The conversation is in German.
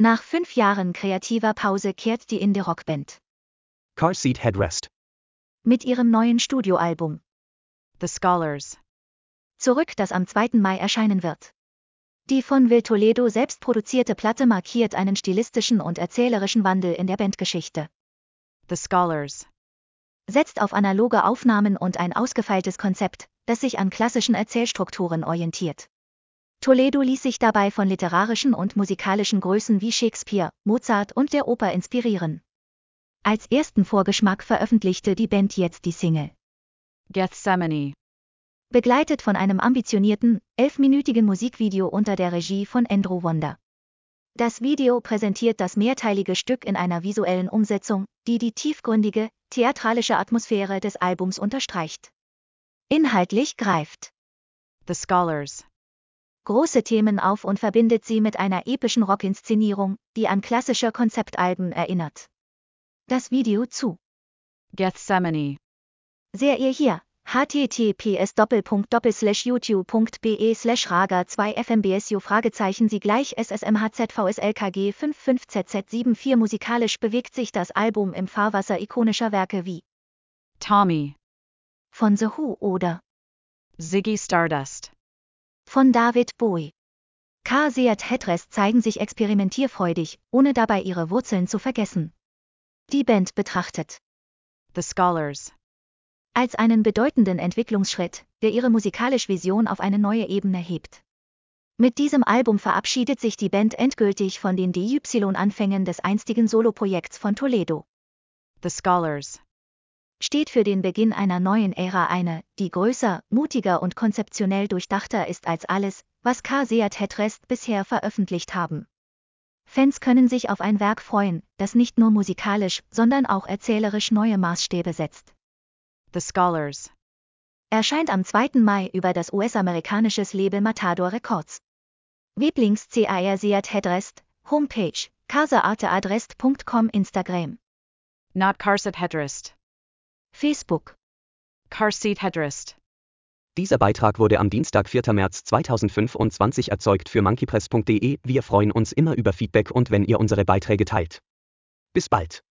Nach 5 Jahren kreativer Pause kehrt die Indie-Rock-Band Car Seat Headrest mit ihrem neuen Studioalbum The Scholars zurück, das am 2. Mai erscheinen wird. Die von Will Toledo selbst produzierte Platte markiert einen stilistischen und erzählerischen Wandel in der Bandgeschichte. The Scholars Setzt auf analoge Aufnahmen und ein ausgefeiltes Konzept, das sich an klassischen Erzählstrukturen orientiert. Toledo ließ sich dabei von literarischen und musikalischen Größen wie Shakespeare, Mozart und der Oper inspirieren. Als ersten Vorgeschmack veröffentlichte die Band jetzt die Single Gethsemane, begleitet von einem ambitionierten, 11-minütigen Musikvideo unter der Regie von Andrew Wonder. Das Video präsentiert das mehrteilige Stück in einer visuellen Umsetzung, die die tiefgründige, theatralische Atmosphäre des Albums unterstreicht. Inhaltlich greift The Scholars große Themen auf und verbindet sie mit einer epischen Rockinszenierung, die an klassische Konzeptalben erinnert. Das Video zu Gethsemane seht ihr hier: https://youtube.be/raga2fmbsu? Sie gleich SSMHZVSLKG 55ZZ74. Musikalisch bewegt sich das Album im Fahrwasser ikonischer Werke wie Tommy von The Who oder Ziggy Stardust von David Bowie. Car Seat Headrest zeigen sich experimentierfreudig, ohne dabei ihre Wurzeln zu vergessen. Die Band betrachtet The Scholars als einen bedeutenden Entwicklungsschritt, der ihre musikalische Vision auf eine neue Ebene hebt. Mit diesem Album verabschiedet sich die Band endgültig von den DY-Anfängen des einstigen Soloprojekts von Toledo. The Scholars Steht für den Beginn einer neuen Ära, eine, die größer, mutiger und konzeptionell durchdachter ist als alles, was Car Seat Headrest bisher veröffentlicht haben. Fans können sich auf ein Werk freuen, das nicht nur musikalisch, sondern auch erzählerisch neue Maßstäbe setzt. The Scholars Erscheint am 2. Mai über das US-amerikanische Label Matador Records. Weblinks Car Seat Headrest, Homepage, carseateadrest.com, Instagram, Not Car Seat Headrest, Facebook. Car Seat Headrest. Dieser Beitrag wurde am Dienstag, 4. März 2025 erzeugt für monkeypress.de. Wir freuen uns immer über Feedback und wenn ihr unsere Beiträge teilt. Bis bald.